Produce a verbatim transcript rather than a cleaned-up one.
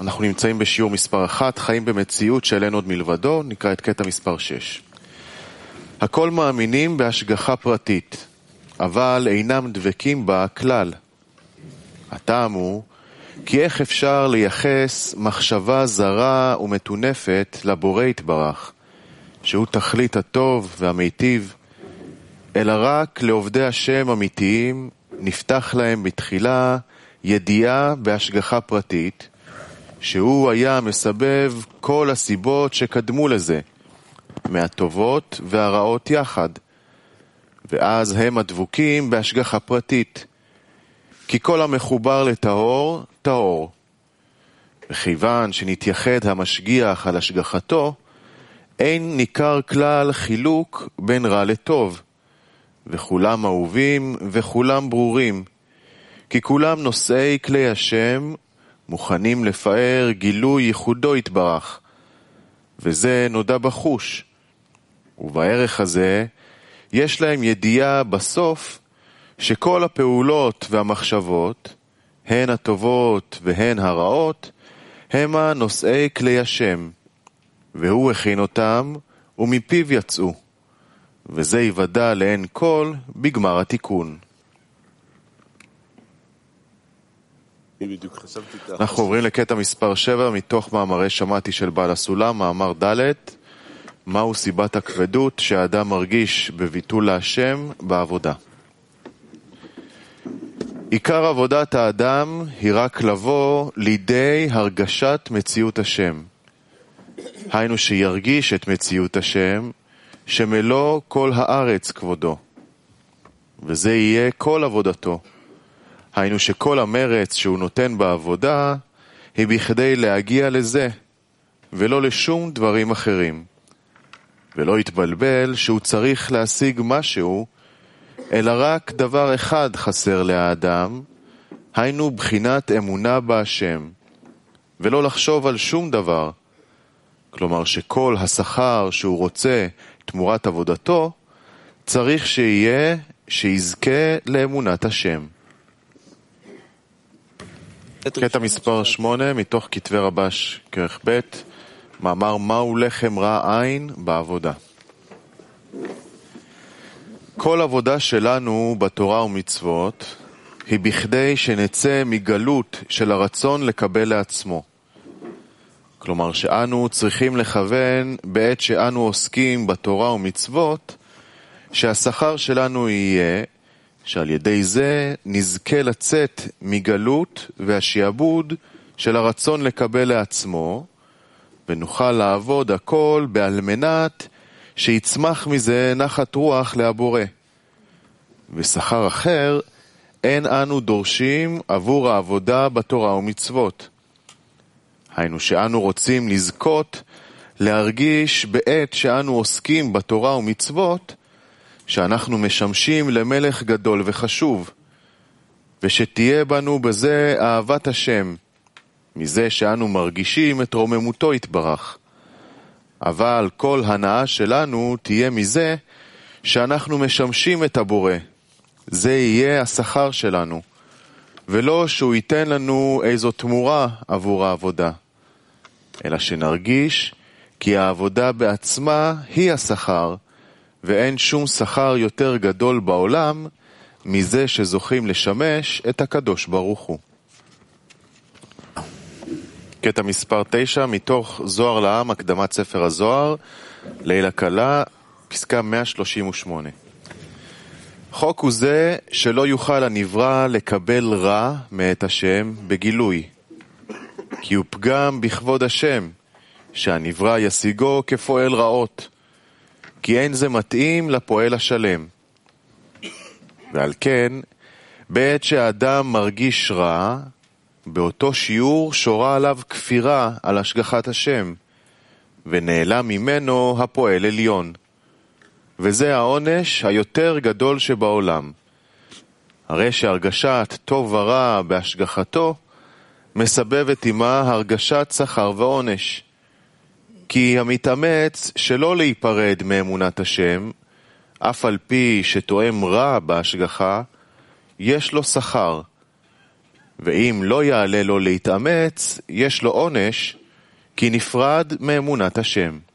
אנחנו נמצאים בשיעור מספר אחת, חיים במציאות שאין עוד מלבדו, נקרא את קטע מספר שש. הכל מאמינים בהשגחה פרטית, אבל אינם דבקים בה כלל. הטעם הוא, כי איך אפשר לייחס מחשבה זרה ומטונפת לבורא יתברך, שהוא תכלית הטוב והמיטיב, אלא רק לעובדי השם אמיתיים נפתח להם בתחילה ידיעה בהשגחה פרטית, שהוא היה מסבב כל הסיבות שקדמו לזה, מהטובות והרעות יחד, ואז הם הדבוקים בהשגחה פרטית, כי כל המחובר לטהור, טהור. וכיוון שנתייחד המשגיח על השגחתו, אין ניכר כלל חילוק בין רע לטוב, וכולם אהובים וכולם ברורים, כי כולם נושאי כלי השם, מוכנים לפאר גילוי ייחודו יתברך, וזה נודע בחוש. ובערך הזה יש להם ידיעה בסוף שכל הפעולות והמחשבות, הן הטובות והן הרעות, המה נושאי כלי השם, והוא הכין אותם ומפיו יצאו, וזה יוודע לעין כל בגמר התיקון. אנחנו עוברים לקטע מספר שבע מתוך מאמרי שמעתי של בעל הסולם, מאמר ד', מהו סיבת הכבדות שהאדם מרגיש בביטול להשם בעבודה. עיקר עבודת האדם היא רק לבוא לידי הרגשת מציאות השם. היינו שירגיש את מציאות השם, שמלוא כל הארץ כבודו. וזה יהיה כל עבודתו. היינו שכל המרץ שהוא נותן בעבודה, היא בכדי להגיע לזה, ולא לשום דברים אחרים. ולא יתבלבל שהוא צריך להשיג משהו, אלא רק דבר אחד חסר לאדם, היינו בחינת אמונה בהשם, ולא לחשוב על שום דבר. כלומר שכל השכר שהוא רוצה תמורת עבודתו, צריך שיהיה שיזכה לאמונת השם. קטע מספר שמונה מתוך כתבי רבש כרך ב', מאמר מהו לחם רע עין בעבודה. כל עבודה שלנו בתורה ומצוות היא בכדי שנצא מגלות של הרצון לקבל לעצמו. כלומר שאנו צריכים לכוון בעת שאנו עוסקים בתורה ומצוות, שהשכר שלנו יהיה שעל ידי זה נזכה לצאת מגלות והשיעבוד של הרצון לקבל לעצמו, ונוכל לעבוד הכל בעל מנת שיצמח מזה נחת רוח להבורא. ושכר אחר אין אנו דורשים עבור העבודה בתורה ומצוות. היינו שאנו רוצים לזכות להרגיש בעת שאנו עוסקים בתורה ומצוות, שאנחנו משמשים למלך גדול וחשוב, ושתהיה בנו בזה אהבת השם, מזה שאנו מרגישים את רוממותו יתברך. אבל כל הנאה שלנו תהיה מזה שאנחנו משמשים את הבורא. זה יהיה השכר שלנו, ולא שהוא ייתן לנו איזו תמורה עבור העבודה, אלא שנרגיש כי העבודה בעצמה היא השכר, ואין שום שכר יותר גדול בעולם מזה שזוכים לשמש את הקדוש ברוך הוא. קטע מספר תשע מתוך זוהר לעם, הקדמת ספר הזוהר, לילה קלה, פסקה מאה שלושים ושמונה. חוק הוא זה שלא יוכל הנברא לקבל רע מאת השם בגילוי, כי הוא פגם בכבוד השם, שהנברא ישיגו כפועל רעות, כי אין זה מתאים לפועל השלם. ועל כן, בעת שהאדם מרגיש רע, באותו שיעור שורה עליו כפירה על השגחת השם, ונעלם ממנו הפועל עליון. וזה העונש היותר גדול שבעולם. הרי שהרגשת טוב ורע בהשגחתו, מסבבת עמה הרגשת שכר ועונש. כי המתאמץ שלא להיפרד מאמונת השם, אף על פי שתואם רע בהשגחה, יש לו שכר. ואם לא יעלה לו להתאמץ, יש לו עונש, כי נפרד מאמונת השם.